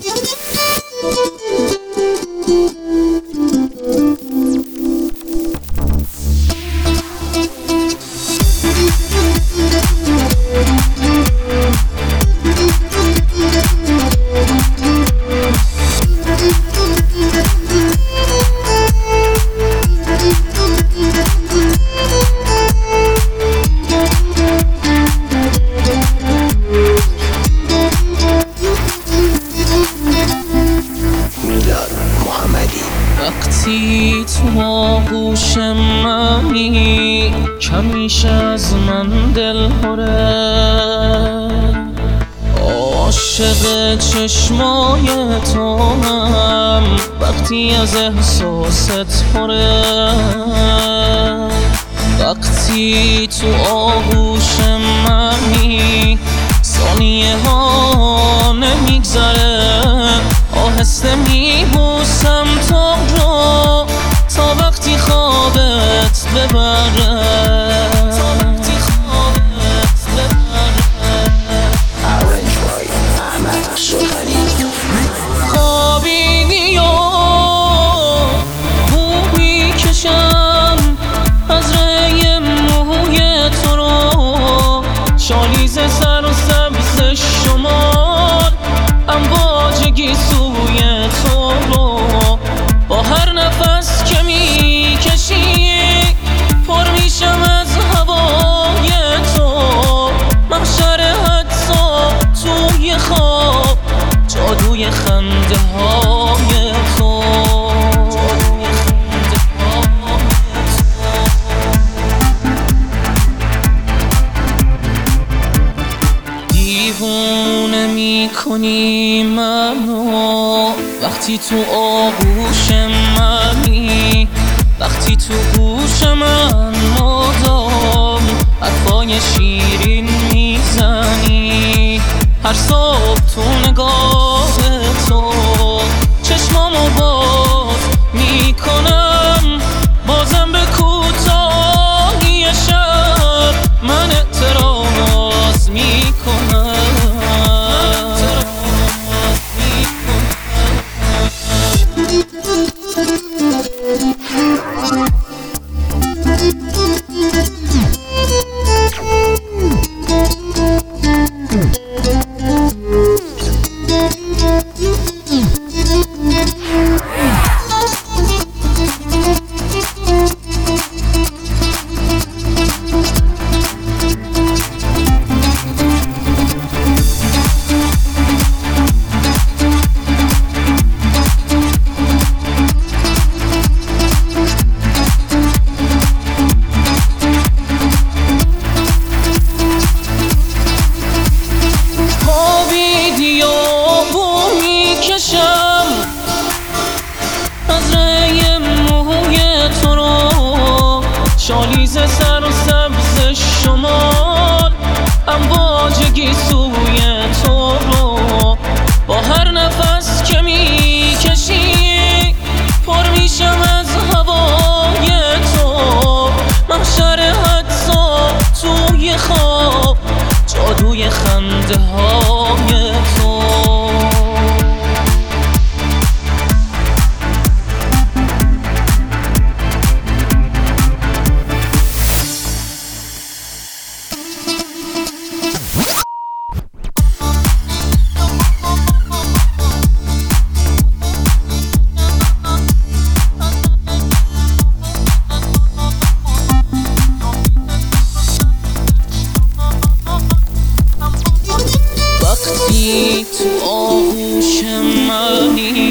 وقتی تو آغوش منی کمیش از من دل پره، عاشق چشمای تو هم وقتی از احساست پره. وقتی تو آغوش منی ثانیه ها نمیگذره، آهسته میبوسم تو رو تا وقتی خوابت ببره. خوابیدی و بو میکشم از ری موی تو رو، شالیز سر و سبز شمال امواجگی سوی تو رو. با هر نفس که میکشی پر میشم از هوای تو، محشر حدسا توی خواب جادوی خنده های تو. دیوونه میکنی منو وقتی تو آغوش منی، وقتی تو گوش من مدام حرفای شیرین میزنی. هر صبح تو نگاه تو چشمامو باز میکنم، بازم به کوتاهی شب من اعتراض میکنم. شالیز سر و سبز شمال امواجگی سوی تو رو. با هر نفس که میکشی پر میشم از هوای تو، محشر حدسا توی خواب جادوی خنده های تو. تو آغوش منی